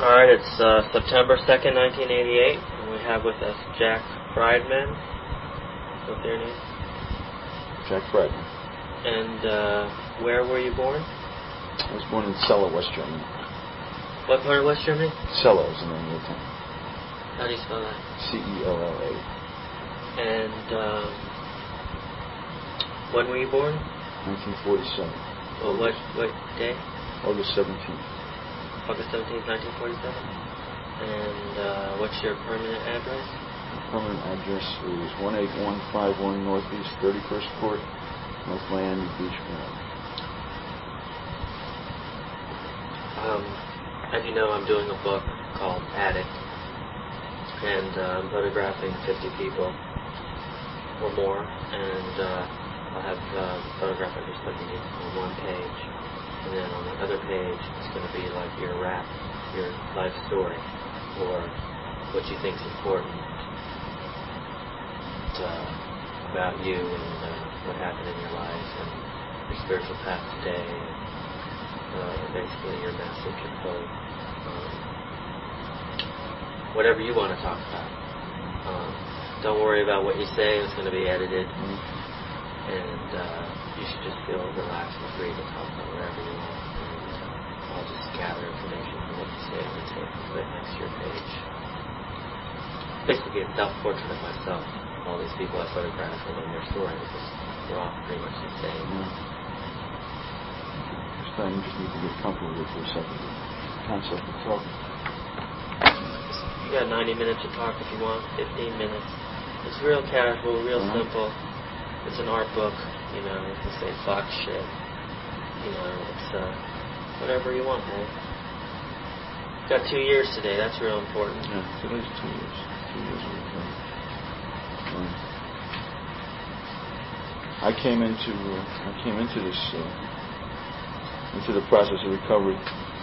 Alright, it's September 2nd, 1988, and we have with us Jack Friedman. What's their name? Jack Friedman. And where were you born? I was born in Celle, West Germany. What part of West Germany? Celle is the name of the town. How do you spell that? Cella. And when were you born? 1947. Well, what day? August 17th. August 17th, 1947. And what's your permanent address? My permanent address is 18151 Northeast 31st Court, North Miami Beach, Maryland. As you know, I'm doing a book called Addict, and I'm photographing 50 people or more, and I'll have the photograph I just put you on one page, and then on the other page it's going to be like your rap, your life story, or what you think is important about you and what happened in your life and your spiritual path today, basically your message and hope, whatever you want to talk about. Don't worry about what you say, it's going to be edited, and you should just feel relaxed and free to talk about whatever you want, and I'll just gather information from what you say and take and put it next to your page. Basically a self-portrait of myself, all these people I photographed and then their story, because they're all pretty much the same. You just need to get comfortable with it for a second. The concept of talking. You got 90 minutes to talk if you want, 15 minutes. It's real casual, real simple. It's an art book, you know, you can say fuck shit. You know, it's whatever you want, man. Got 2 years today, that's real important. Yeah, today's 2 years. 2 years of recovery. I came into this into the process of recovery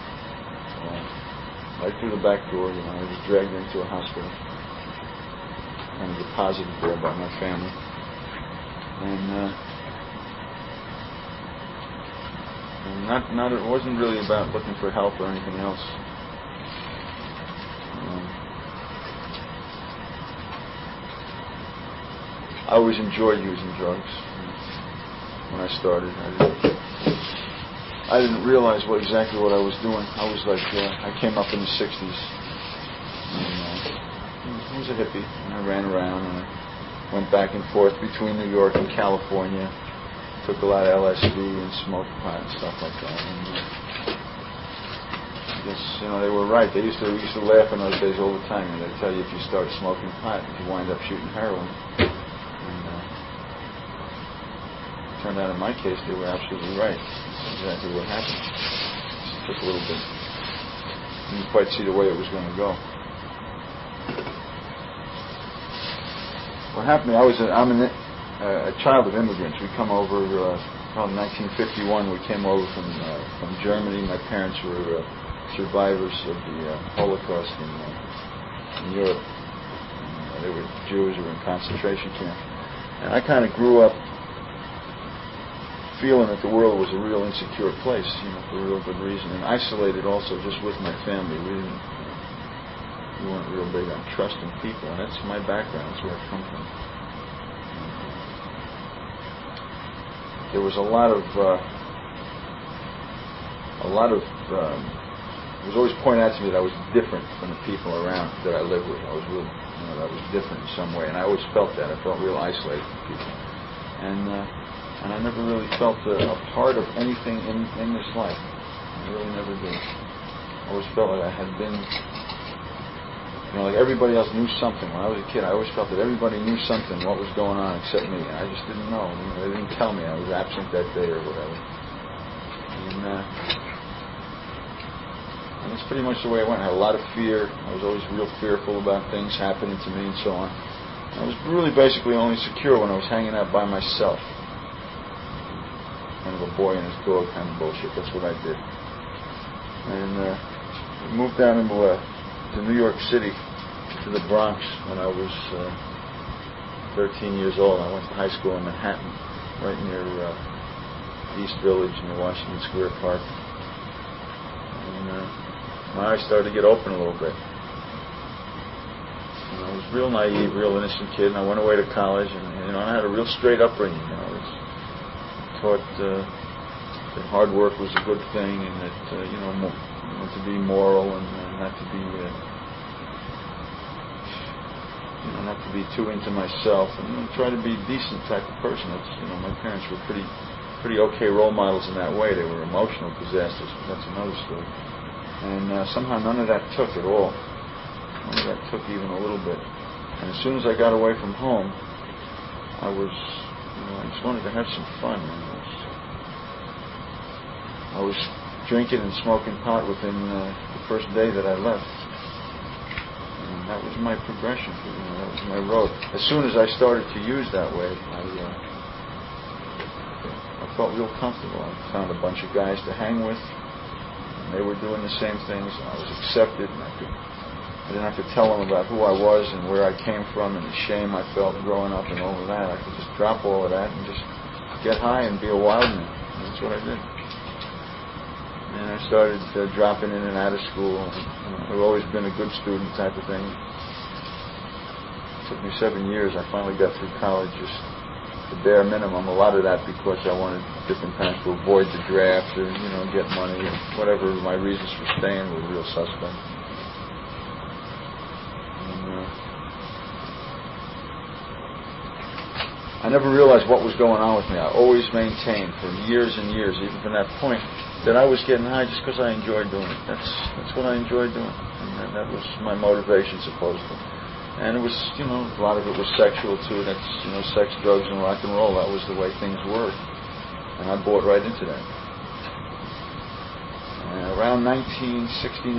right through the back door. You know, I was dragged into a hospital and deposited there by my family, and it wasn't really about looking for help or anything else. I always enjoyed using drugs. When I started, I didn't realize exactly what I was doing. I was like, I came up in the 60s, and I was a hippie, and I ran around, and I went back and forth between New York and California, took a lot of LSD and smoked pot and stuff like that. And I guess, you know, they were right. We used to laugh in those days all the time, and they'd tell you if you start smoking pot, you wind up shooting heroin. Turned out in my case they were absolutely right. That's exactly what happened. It took a little bit. Didn't quite see the way it was going to go. What happened to me, I'm a child of immigrants. We come over in 1951. We came over from Germany. My parents were survivors of the Holocaust in Europe. They were Jews who were in concentration camps. And I kind of grew up feeling that the world was a real insecure place, you know, for a real good reason, and isolated also just with my family. We weren't real big on trusting people, and that's my background. That's where I come from. There was it was always pointed out to me that I was different from the people around that I lived with. I was I was different in some way, and I always felt that. I felt real isolated from people, and I never really felt a part of anything in this life. I really never did. I always felt like I had been, you know, like everybody else knew something. When I was a kid, I always felt that everybody knew something, what was going on except me. And I just didn't know. You know, they didn't tell me I was absent that day or whatever. And that's pretty much the way it went. I had a lot of fear. I was always real fearful about things happening to me and so on. I was really basically only secure when I was hanging out by myself. Kind of a boy and his dog kind of bullshit. That's what I did. And we moved down to New York City, to the Bronx, when I was 13 years old. I went to high school in Manhattan, right near East Village, near Washington Square Park. And my eyes started to get open a little bit. I was real naive, real innocent kid, and I went away to college, and I had a real straight upbringing. I was taught that hard work was a good thing, and that to be moral and not to be not to be too into myself, and try to be a decent type of person. That's my parents were pretty okay role models in that way. They were emotional disasters, but that's another story. And somehow none of that took at all. None of that took even a little bit. And as soon as I got away from home, I just wanted to have some fun. I was drinking and smoking pot within the first day that I left. And that was my progression. That was my road. As soon as I started to use that way, I felt real comfortable. I found a bunch of guys to hang with. And they were doing the same things. I was accepted, and I didn't have to tell them about who I was and where I came from and the shame I felt growing up and all of that. I could just drop all of that and just get high and be a wild man. And that's what I did. And I started dropping in and out of school. I've always been a good student type of thing. It took me 7 years. I finally got through college, just the bare minimum. A lot of that because I wanted different times to avoid the draft or, get money. Whatever my reasons for staying were real suspect. I never realized what was going on with me. I always maintained for years and years, even from that point, that I was getting high just because I enjoyed doing it. That's what I enjoyed doing. And that was my motivation, supposedly. And it was, a lot of it was sexual, too. That's, sex, drugs, and rock and roll. That was the way things were. And I bought right into that. And around 1969,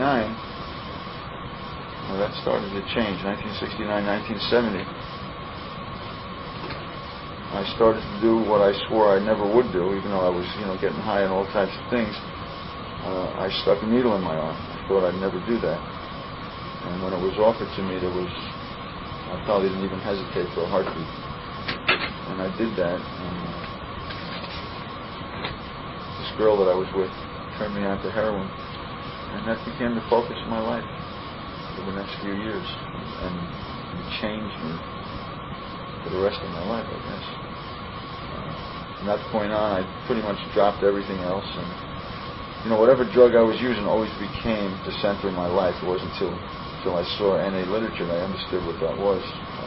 that started to change. 1969, 1970. I started to do what I swore I never would do, even though I was, getting high on all types of things. I stuck a needle in my arm. I thought I'd never do that. And when it was offered to me, I probably didn't even hesitate for a heartbeat. And I did that. And this girl that I was with turned me on to heroin. And that became the focus of my life for the next few years. And changed me for the rest of my life, I guess. From that point on, I pretty much dropped everything else, and whatever drug I was using always became the center of my life. It wasn't until I saw NA literature that I understood what that was.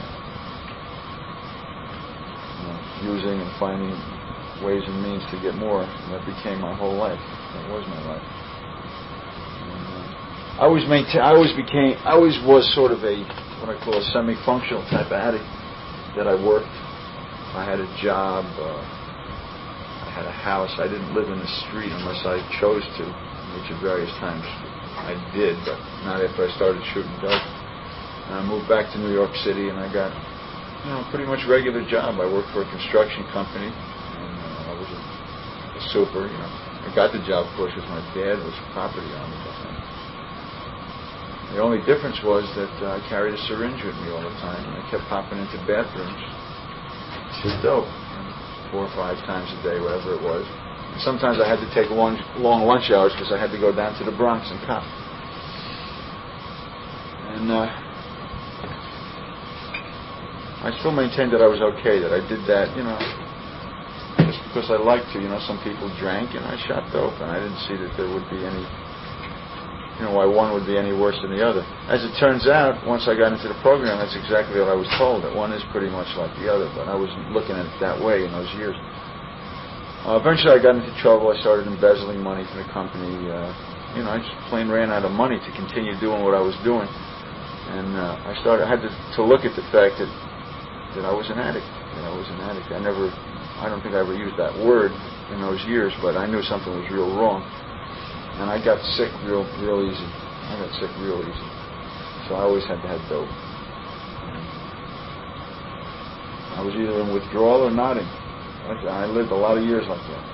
Using and finding ways and means to get more, and that became my whole life. That was my life. And, I always was sort of what I call a semi-functional type of addict. That I worked. I had a job. I had a house. I didn't live in the street unless I chose to, which at various times I did, but not after I started shooting dope. And I moved back to New York City, and I got, a pretty much regular job. I worked for a construction company, and I was a super. I got the job, of course, because my dad was property owner. The only difference was that I carried a syringe with me all the time, and I kept popping into bathrooms to dope, 4 or 5 times a day, whatever it was. And sometimes I had to take long lunch hours because I had to go down to the Bronx and cop. And I still maintained that I was okay, that I did that, just because I liked to. Some people drank, and I shot dope, and I didn't see that there would be any. Why one would be any worse than the other. As it turns out, once I got into the program, that's exactly what I was told, that one is pretty much like the other, but I wasn't looking at it that way in those years. Eventually I got into trouble. I started embezzling money from the company. I just plain ran out of money to continue doing what I was doing. And I had to look at the fact that I was an addict. I don't think I ever used that word in those years, but I knew something was real wrong. And I got sick real easy. So I always had to have dope. I was either in withdrawal or nodding. I lived a lot of years like that.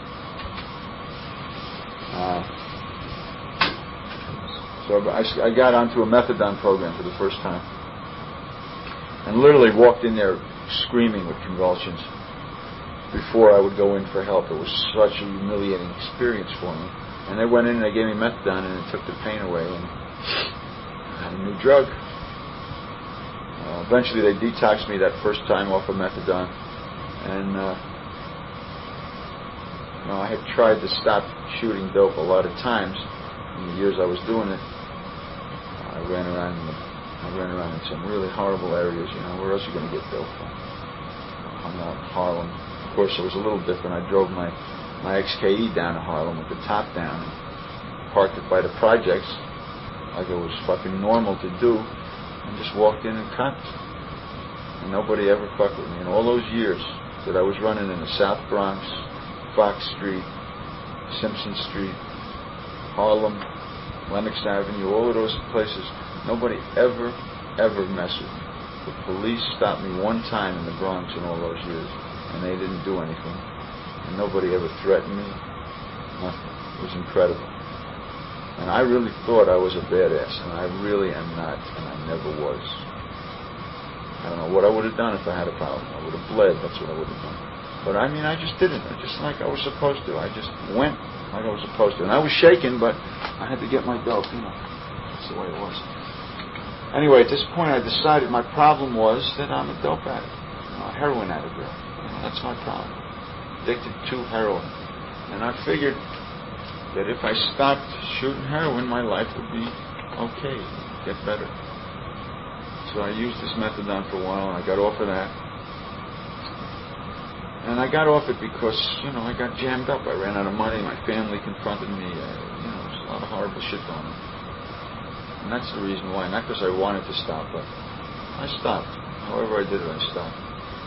So I got onto a methadone program for the first time. And literally walked in there screaming with convulsions before I would go in for help. It was such a humiliating experience for me. And they went in and they gave me methadone, and it took the pain away. And I had a new drug. Eventually they detoxed me that first time off of methadone, and I had tried to stop shooting dope a lot of times in the years I was doing it. I ran around in some really horrible areas. Where else are you going to get dope from? I hung out in Harlem. Of course, it was a little different. I drove my XKE down to Harlem with the top down and parked it by the projects like it was fucking normal to do, and just walked in and copped. And nobody ever fucked with me. In all those years that I was running in the South Bronx, Fox Street, Simpson Street, Harlem, Lenox Avenue, all of those places, nobody ever messed with me. The police stopped me one time in the Bronx in all those years, and they didn't do anything. And nobody ever threatened me. Nothing. It was incredible. And I really thought I was a badass, and I really am not, and I never was. I don't know what I would have done if I had a problem. I would have bled. That's what I would have done. But I just didn't. I just like I was supposed to. I just went like I was supposed to. And I was shaken, but I had to get my dope, That's the way it was. Anyway, at this point I decided my problem was that I'm a dope addict. A heroin addict. That's my problem. Addicted to heroin. And I figured that if I stopped shooting heroin, my life would be okay, get better. So I used this methadone for a while, and I got off of that. And I got off it because, I got jammed up. I ran out of money. My family confronted me. There's a lot of horrible shit going on. And that's the reason why. Not because I wanted to stop, but I stopped. However I did it, I stopped.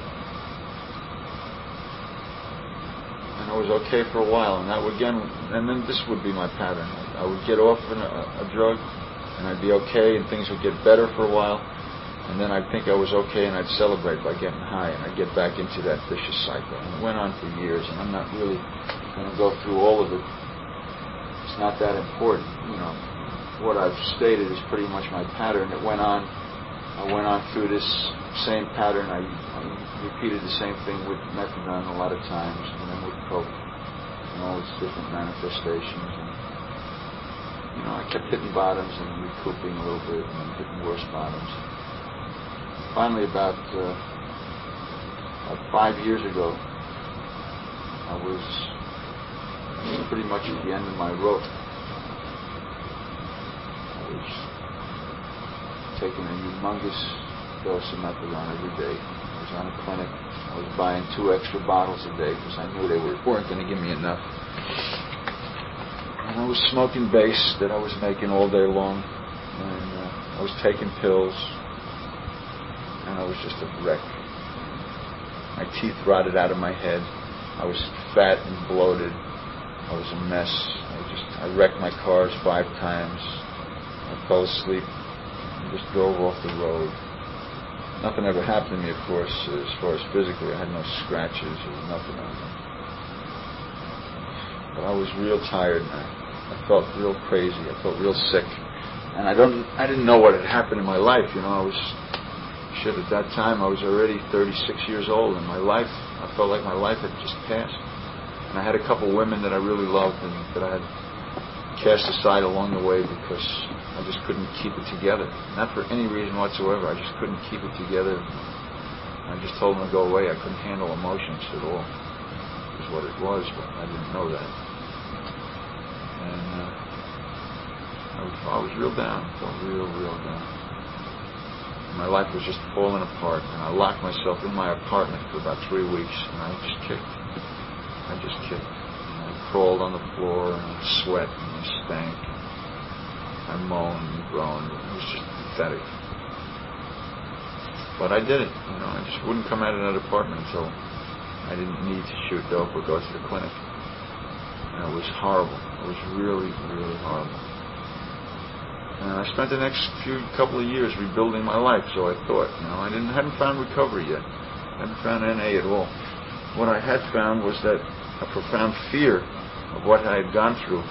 And I was okay for a while. And then this would be my pattern. I would get off a drug, and I'd be okay, and things would get better for a while. And then I'd think I was okay, and I'd celebrate by getting high, and I'd get back into that vicious cycle. And it went on for years, and I'm not really going to go through all of it. It's not that important. What I've stated is pretty much my pattern. I went on through this same pattern. I repeated the same thing with methadone a lot of times, and then with coke, and all its different manifestations. And, I kept hitting bottoms and recouping a little bit, and then hitting worse bottoms. Finally, about 5 years ago, I was pretty much at the end of my rope. I was taking a humongous dose of methadone every day. I was on a clinic. I was buying 2 extra bottles a day because I knew they weren't going to give me enough. And I was smoking base that I was making all day long, and I was taking pills. And I was just a wreck. My teeth rotted out of my head. I was fat and bloated. I was a mess. I wrecked my cars 5 times. I fell asleep and just drove off the road. Nothing ever happened to me, of course, as far as physically. I had no scratches or nothing on me. But I was real tired, and I felt real crazy. I felt real sick. And I didn't know what had happened in my life. At that time, I was already 36 years old, and I felt like my life had just passed. And I had a couple women that I really loved and that I had cast aside along the way because I just couldn't keep it together. Not for any reason whatsoever. I just couldn't keep it together. I just told them to go away. I couldn't handle emotions at all. Is what it was, but I didn't know that. And I was real down. I felt real down. My life was just falling apart, and I locked myself in my apartment for about 3 weeks, and I just kicked. And I crawled on the floor, and I sweat, and I stank. I moaned and groaned. It was just pathetic. But I did it. I just wouldn't come out of that apartment until I didn't need to shoot dope or go to the clinic. And it was horrible. It was really horrible. And I spent the next couple of years rebuilding my life, so I thought. I hadn't found recovery yet. I hadn't found NA at all. What I had found was that a profound fear of what I had gone through.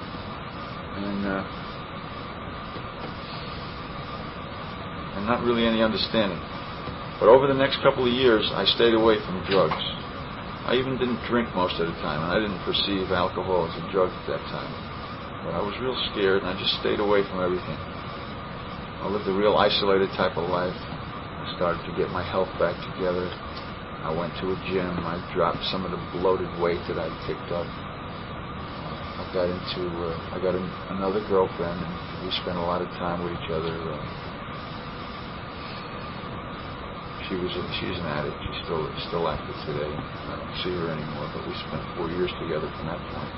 And not really any understanding. But over the next couple of years, I stayed away from drugs. I even didn't drink most of the time, and I didn't perceive alcohol as a drug at that time. But I was real scared, and I just stayed away from everything. I lived a real isolated type of life. I started to get my health back together. I went to a gym. I dropped some of the bloated weight that I'd picked up. I got another girlfriend, and we spent a lot of time with each other. She's an addict. She's still active today. I don't see her anymore, but we spent 4 years together from that point.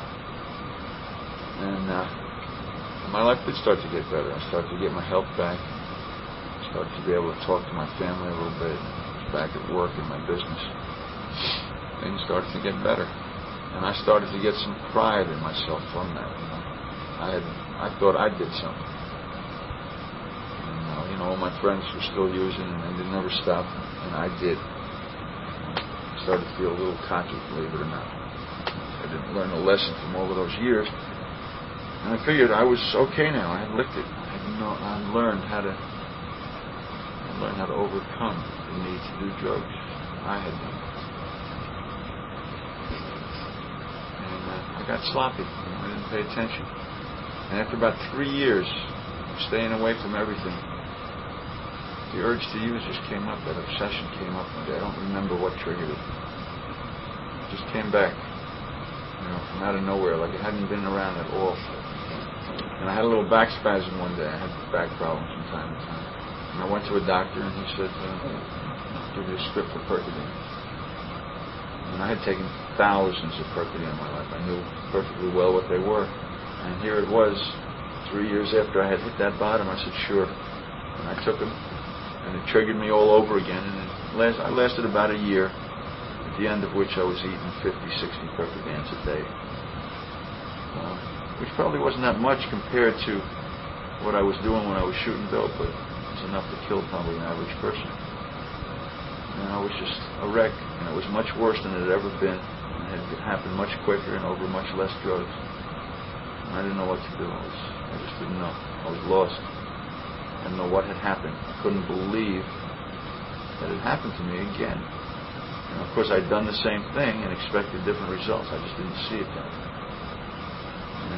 And my life did start to get better. I started to get my health back. I started to be able to talk to my family a little bit. I was back at work in my business. Things started to get better. And I started to get some pride in myself from that. I thought I did something. And all my friends were still using, and they never stopped, and I did. I started to feel a little cocky, believe it or not. I didn't learn a lesson from all of those years. And I figured I was okay now. I had licked it. I learned how to overcome the need to do drugs. I had done it. And I got sloppy. I didn't pay attention. And after about 3 years of staying away from everything, the urge to use just came up. That obsession came up one day. I don't remember what triggered it. It just came back, from out of nowhere, like it hadn't been around at all. And I had a little back spasm one day. I had back problems from time to time. And I went to a doctor, and he said, I'll give you a script for Percodan. And I had taken thousands of Percodan in my life. I knew perfectly well what they were. And here it was, 3 years after I had hit that bottom. I said, sure. And I took them, and it triggered me all over again. And I lasted about a year, at the end of which I was eating 50, 60 Percodans a day. Which probably wasn't that much compared to what I was doing when I was shooting dope, but it was enough to kill probably an average person. And I was just a wreck, and it was much worse than it had ever been. And it had happened much quicker and over much less drugs. And I didn't know what to do. I just didn't know. I was lost. I didn't know what had happened. I couldn't believe that it happened to me again. And of course, I'd done the same thing and expected different results. I just didn't see it that way. And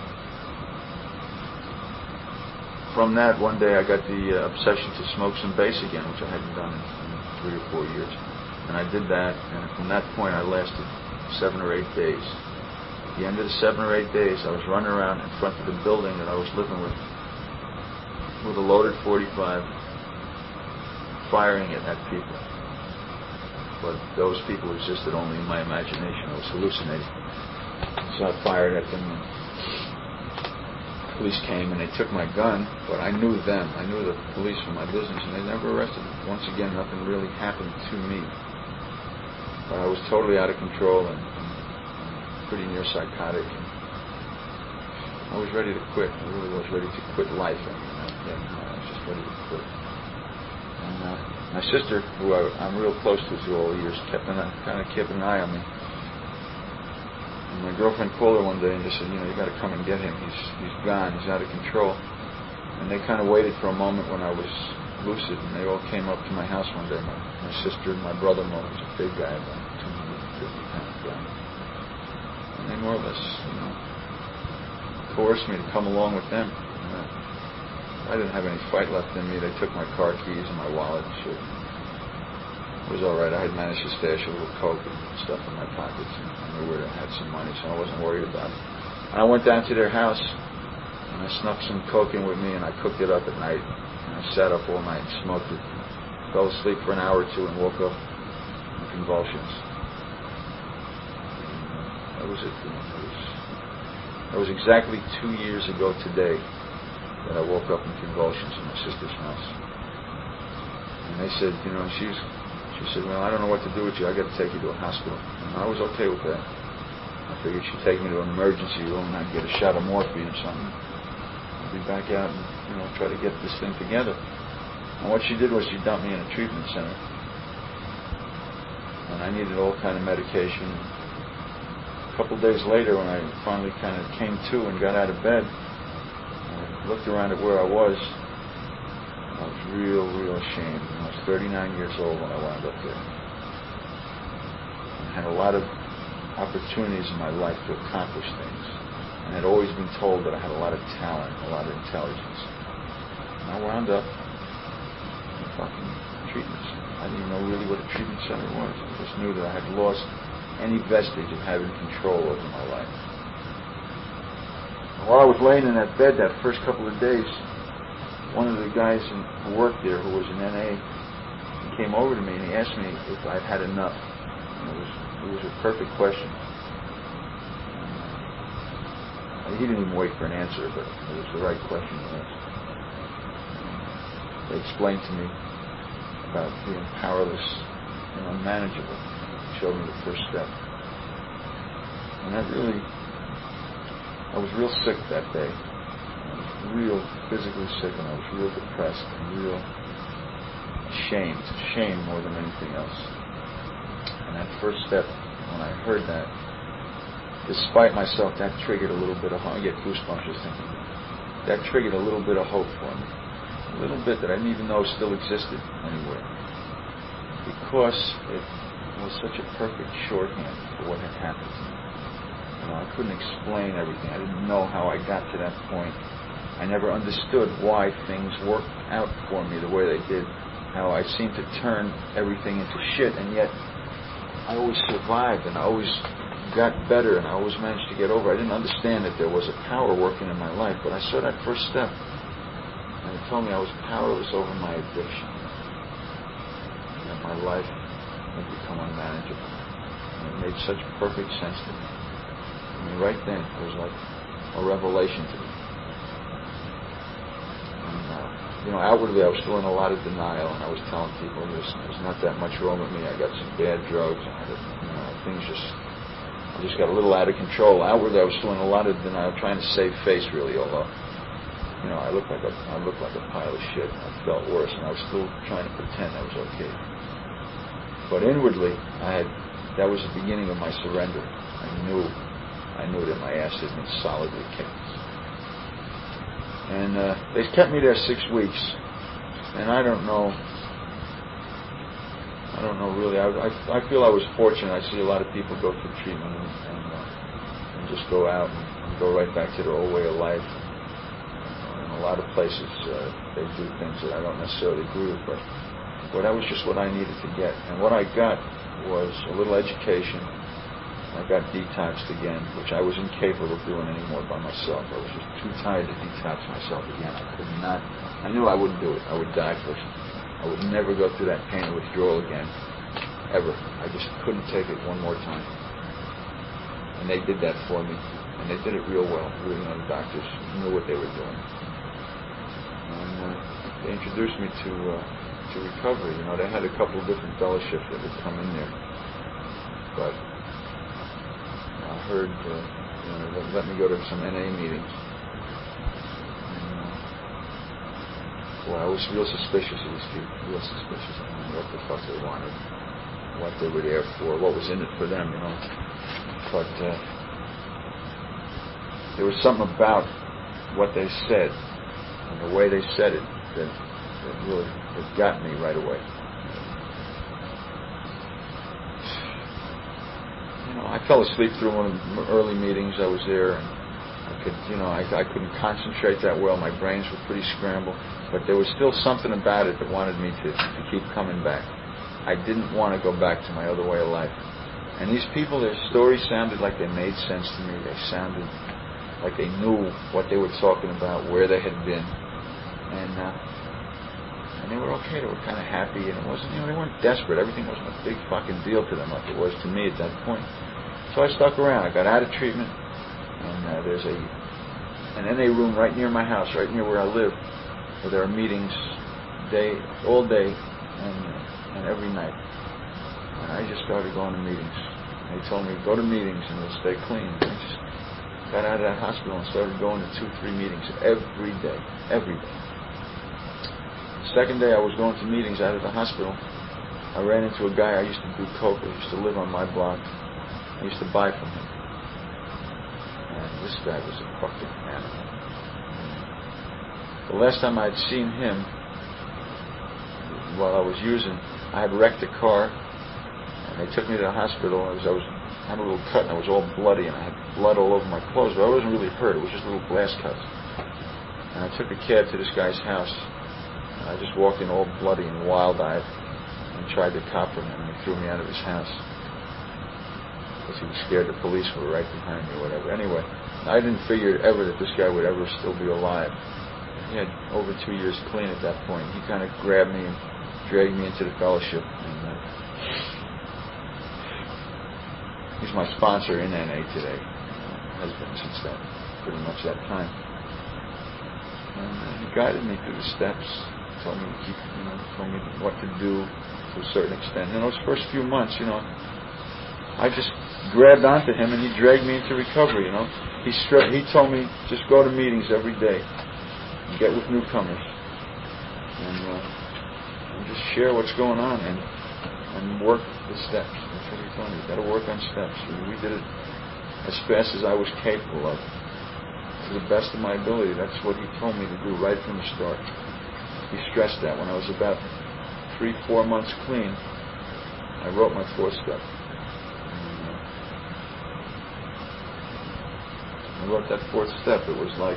from that, one day I got the obsession to smoke some bass again, which I hadn't done in 3 or 4 years. And I did that, and from that point I lasted 7 or 8 days. At the end of the 7 or 8 days, I was running around in front of the building that I was living with a loaded .45, firing it at people. But those people existed only in my imagination. I was hallucinating. So I fired at them, and the police came and they took my gun, but I knew them. I knew the police from my business, and they never arrested me. Once again, nothing really happened to me. But I was totally out of control and pretty near psychotic. And I was ready to quit. I really was ready to quit life. I was just ready to quit. And my sister, who I'm real close to through all the years, kept an eye on me. And my girlfriend called her one day and just said, you got to come and get him. He's gone. He's out of control. And they kind of waited for a moment when I was lucid, and they all came up to my house one day. My sister and my brother-in-law was a big guy, about 250-pound guy. And they more or less, coerced me to come along with them. I didn't have any fight left in me. They took my car keys and my wallet and shit. It was all right. I had managed to stash a little coke and stuff in my pockets, and I knew where I had some money, so I wasn't worried about it. And I went down to their house, and I snuck some coke in with me, and I cooked it up at night. And I sat up all night and smoked it. Fell asleep for an hour or two and woke up in convulsions. And that was it. That was exactly 2 years ago today that I woke up in convulsions in my sister's house. And they said, she said, well, I don't know what to do with you. I got to take you to a hospital. And I was okay with that. I figured she'd take me to an emergency room and I'd get a shot of morphine or something. I'd be back out and, try to get this thing together. And what she did was she dumped me in a treatment center. And I needed all kind of medication. A couple days later, when I finally kind of came to and got out of bed, I looked around at where I was. I was real ashamed. I was 39 years old when I wound up there. I had a lot of opportunities in my life to accomplish things. and had always been told that I had a lot of talent, a lot of intelligence. And I wound up in fucking treatment center. I didn't even know really what a treatment center was. I just knew that I had lost any vestige of having control over my life. And while I was laying in that bed that first couple of days, one of the guys who worked there, who was an NA, he came over to me and he asked me if I'd had enough. It was a perfect question. He didn't even wait for an answer, but it was the right question to ask. They explained to me about being powerless and unmanageable. They showed me the first step. And that really, I was real sick that day. I was real physically sick, and I was real depressed and real ashamed. Shame more than anything else. And that first step, when I heard that, despite myself, that triggered a little bit of hope. I get goosebumps just thinking. That triggered a little bit of hope for me. A little bit that I didn't even know still existed anywhere. Because it was such a perfect shorthand for what had happened to me. I couldn't explain everything. I didn't know how I got to that point. I never understood why things worked out for me the way they did. How I seemed to turn everything into shit, and yet I always survived, and I always got better, and I always managed to get over. I didn't understand that there was a power working in my life, but I saw that first step, and it told me I was powerless over my addiction, and that my life would become unmanageable. And it made such perfect sense to me. I mean, right then, it was like a revelation to me. And, outwardly, I was still in a lot of denial, and I was telling people, listen, there's not that much wrong with me. I got some bad drugs. Things I just got a little out of control. Outwardly, I was still in a lot of denial, trying to save face, really, although, I looked like a pile of shit. I felt worse, and I was still trying to pretend I was okay. But inwardly, that was the beginning of my surrender. I knew that my ass had been solidly kicked. And they kept me there 6 weeks, and I don't know really. I feel I was fortunate. I see a lot of people go through treatment and just go out and go right back to their old way of life. In a lot of places, they do things that I don't necessarily agree with, but that was just what I needed to get. And what I got was a little education. I got detoxed again, which I was incapable of doing anymore by myself. I was just too tired to detox myself again. I could not. I knew I wouldn't do it. I would die first. I would never go through that pain of withdrawal again, ever. I just couldn't take it one more time. And they did that for me, and they did it real well. The doctors knew what they were doing, and they introduced me to recovery. They had a couple of different fellowships that would come in there, but I heard they let me go to some NA meetings. Well, I was real suspicious of these people, real suspicious. I didn't know what the fuck they wanted, what they were there for, what was in it for them, But there was something about what they said and the way they said it that really got me right away. I fell asleep through one of the early meetings. I was there, and I couldn't concentrate that well. My brains were pretty scrambled, but there was still something about it that wanted me to keep coming back. I didn't want to go back to my other way of life. And these people, their stories sounded like they made sense to me. They sounded like they knew what they were talking about, where they had been, and they were okay. They were kind of happy, and it wasn't, they weren't desperate. Everything wasn't a big fucking deal to them like it was to me at that point. So I stuck around. I got out of treatment, and there's an NA room right near my house, right near where I live, where there are meetings all day and every night. And I just started going to meetings. They told me, go to meetings and you'll stay clean. And I just got out of that hospital and started going to 2-3 meetings every day. The second day I was going to meetings out of the hospital, I ran into a guy I used to do coke with. He used to live on my block. I used to buy from him. And this guy was a fucking animal. The last time I had seen him, while I was using, I had wrecked a car, and they took me to the hospital. I was had a little cut, and I was all bloody, and I had blood all over my clothes, but I wasn't really hurt. It was just little glass cuts. And I took a cab to this guy's house, and I just walked in all bloody and wild-eyed and tried to cop from him, and he threw me out of his house because he was scared the police were right behind me or whatever. Anyway, I didn't figure ever that this guy would ever still be alive. He had over 2 years clean at that point. He kind of grabbed me and dragged me into the fellowship, and he's my sponsor in NA today. Has been since that, pretty much that time. And he guided me through the steps, told me to keep, told me what to do to a certain extent. And those first few months, I just grabbed onto him, and he dragged me into recovery. He told me just go to meetings every day, and get with newcomers, and just share what's going on, and work the steps. That's what he told me. You got to work on steps. We did it as fast as I was capable of, to the best of my ability. That's what he told me to do right from the start. He stressed that. When I was about 3-4 months clean, I wrote my 4th step. I wrote that 4th step. It was like,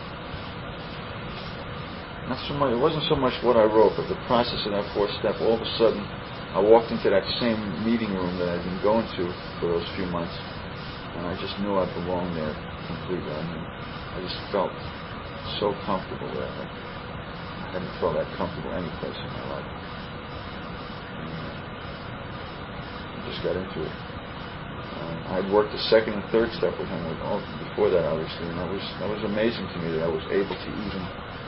not so much. It wasn't so much what I wrote, but the process of that 4th step. All of a sudden, I walked into that same meeting room that I'd been going to for those few months, and I just knew I belonged there completely. I just felt so comfortable there. I hadn't felt that comfortable any place in my life. And I just got into it. I had worked the 2nd and 3rd step with him before that, obviously, and that was amazing to me that I was able to even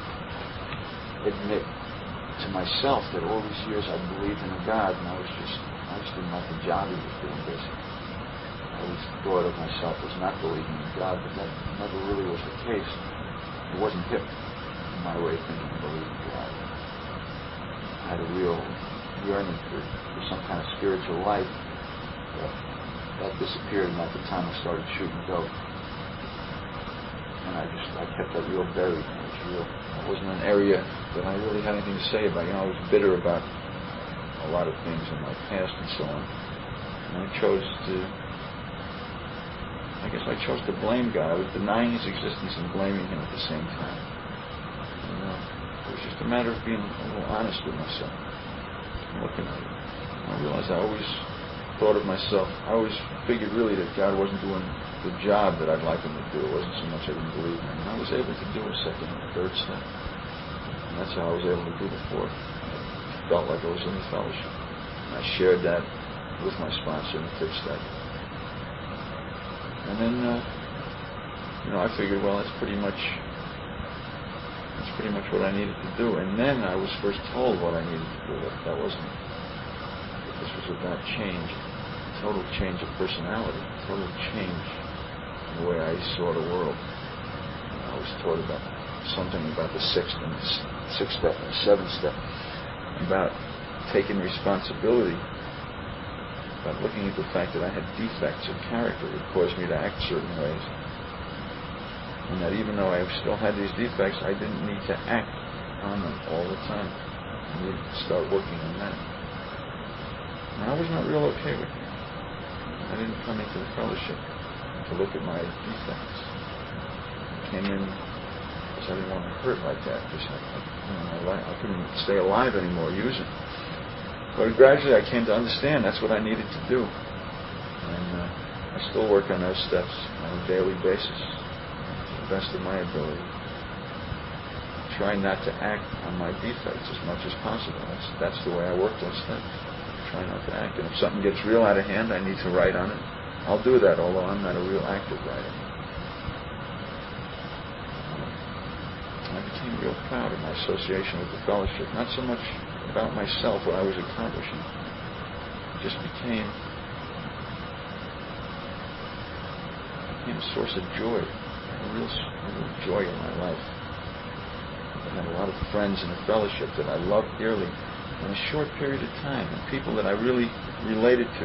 admit to myself that all these years I believed in a God, and I just didn't like the job he was doing, basically. I always thought of myself as not believing in God, but that never really was the case. It wasn't hip in my way of thinking to believe in God. I had a real yearning for some kind of spiritual life, but that disappeared about the time I started shooting dope. And I kept that real buried. It wasn't an area that I really had anything to say about. I was bitter about a lot of things in my past and so on. And I chose to blame God. I was denying His existence and blaming Him at the same time. It was just a matter of being a little honest with myself and looking at it. And I realized I always thought of myself, I always figured really that God wasn't doing the job that I'd like Him to do. It wasn't so much I didn't believe in Him. And I was able to do a 2nd and 3rd step. And that's how I was able to do the 4th. I felt like I was in the fellowship. And I shared that with my sponsor in the 5th step. And then, I figured, well, that's pretty much what I needed to do. And then I was first told what I needed to do. That this was about change, total change of personality, total change in the way I saw the world. I was taught about something about the 6th step and the 7th step, about taking responsibility, about looking at the fact that I had defects of character that caused me to act certain ways, and that even though I still had these defects, I didn't need to act on them all the time. I needed to start working on that. And I was not real okay with it. I didn't come into the fellowship to look at my defects. I came in because I didn't want to hurt like that. I couldn't stay alive anymore using it. But gradually I came to understand that's what I needed to do. And I still work on those steps on a daily basis, to the best of my ability. Try not to act on my defects as much as possible. That's the way I work those steps. Try not to act. And if something gets real out of hand, I need to write on it. I'll do that, although I'm not a real active writer. I became real proud of my association with the fellowship. Not so much about myself, what I was accomplishing. It just became a source of joy, a real joy in my life. I had a lot of friends in the fellowship that I loved dearly in a short period of time, and people that I really related to.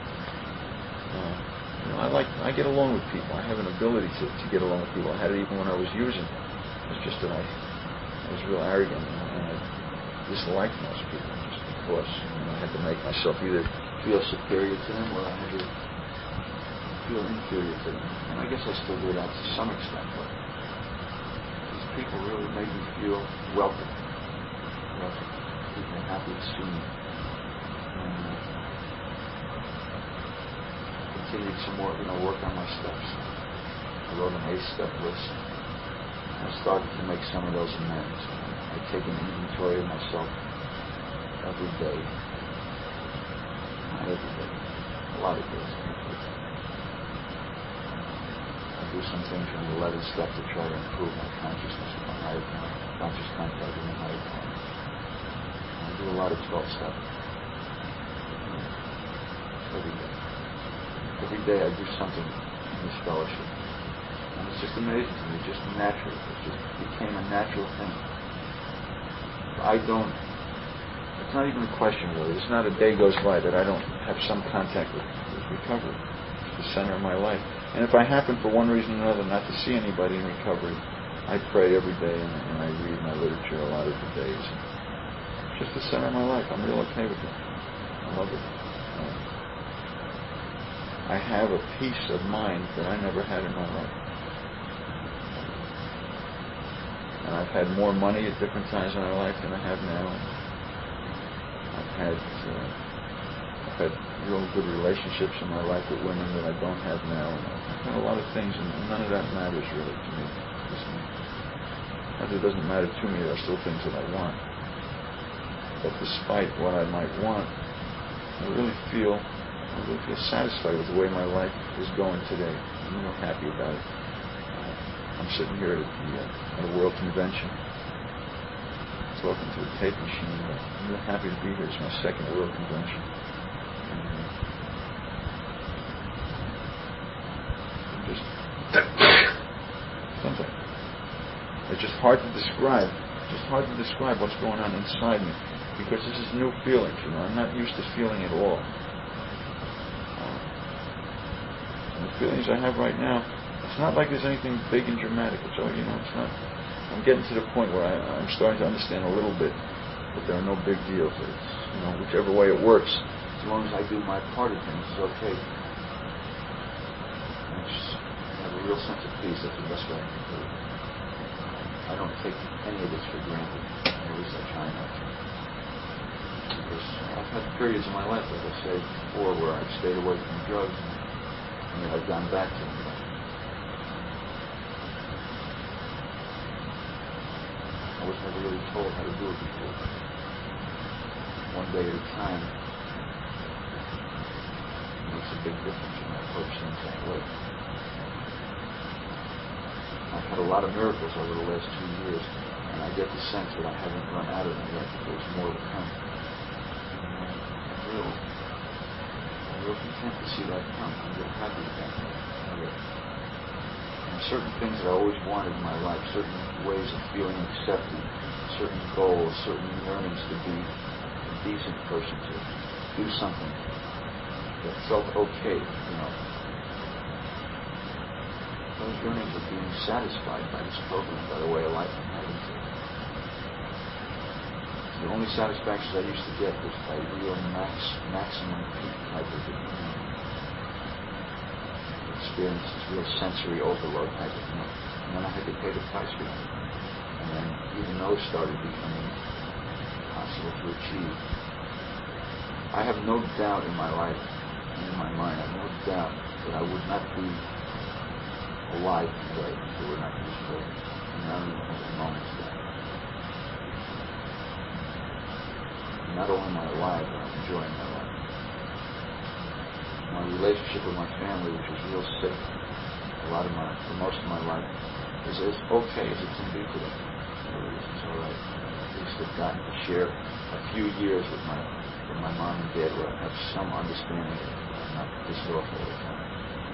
I get along with people. I have an ability to get along with people. I had it even when I was using. It's just that I was real arrogant, and I disliked most people just because I had to make myself either feel superior to them, or I had to feel inferior to them. And I guess I still do that to some extent, but these people really made me feel welcome. People happy to see me. And continued some more, work on my steps. I wrote an 8-step list. I started to make some of those amends. I take an inventory of myself every day. Not every day. A lot of days. I do some things from the 11th step to try to improve my consciousness with my higher power, conscious contact with my higher power. I do a lot of 12-step. Every day. Every day I do something in this fellowship. And it's just amazing to me, just natural. It just became a natural thing. It's not even a question really. It's not a day goes by that I don't have some contact with recovery. It's the center of my life. And if I happen for one reason or another not to see anybody in recovery, I pray every day and I read my literature a lot of the days. It's just the center of my life. I'm real okay with it. I love it. I have a peace of mind that I never had in my life. And I've had more money at different times in my life than I have now. I've had real good relationships in my life with women that I don't have now. And I've had a lot of things, and none of that matters really to me. It doesn't matter to me. There are still things that I want. But despite what I might want, I really feel satisfied with the way my life is going today. I'm real happy about it. I'm sitting here at a World Convention, talking to a tape machine. I'm real happy to be here. It's my second World Convention. It's just hard to describe. Just hard to describe what's going on inside me, because this is new feelings. I'm not used to feeling at all. And the feelings I have right now, it's not like there's anything big and dramatic. It's all, it's not. I'm getting to the point where I'm starting to understand a little bit that there are no big deals. It's, whichever way it works, as long as I do my part of things, it's okay. I have a real sense of peace. That's the best way I can do it. I don't take any of this for granted. At least I try not to. Because I've had periods in my life, like I said before, where I've stayed away from drugs and then I've gone back to them. I was never really told how to do it before. One day at a time makes a big difference when I approach things that way. I've had a lot of miracles over the last 2 years, and I get the sense that I haven't run out of them yet, that there's more to come. I'm real content to see that come. I'm real happy with that. And certain things that I always wanted in my life, certain ways of feeling accepted, certain goals, certain yearnings to be a decent person, to do something that felt okay, Those yearnings are being satisfied by this program, by the way of life I'm having today. The only satisfactions I used to get was by real maximum peak type of experiences, real sensory overload type of thing. And then I had to pay the price for that. And then even those started becoming impossible to achieve. I have no doubt in my life, and in my mind, I have no doubt that I would not be alive today if it were not for this program. And I don't even have a moment's doubt. Not only am I alive, but I'm enjoying my life. My relationship with my family, which is real sick, for most of my life, is as okay as it can be today. It's all right. At least I've gotten to share a few years with my mom and dad where I have some understanding of it. I'm not pissed off all the time.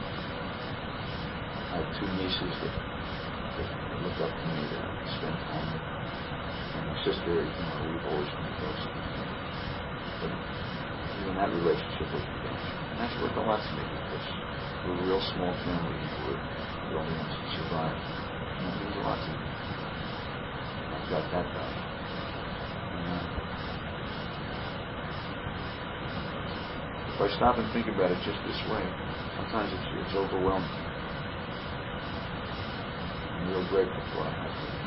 I have 2 nieces that look up to me, that I spend time with. And my sister, we've always been close. But even that relationship was beginning. And that's worth a lot to me, because we're a real small family and we're the only ones that survive. And it means a lot to me. I've got that back. If I stop and think about it just this way, sometimes it's overwhelming. I'm real grateful for what I have.